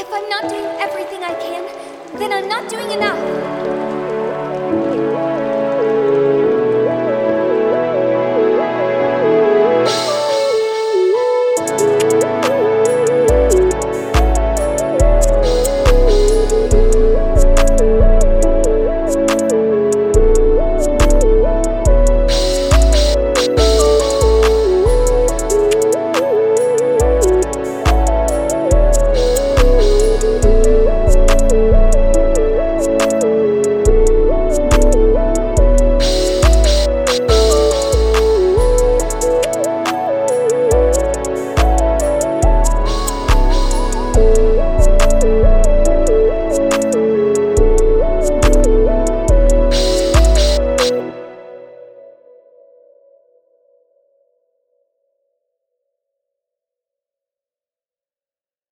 If I'm not doing everything I can, then I'm not doing enough.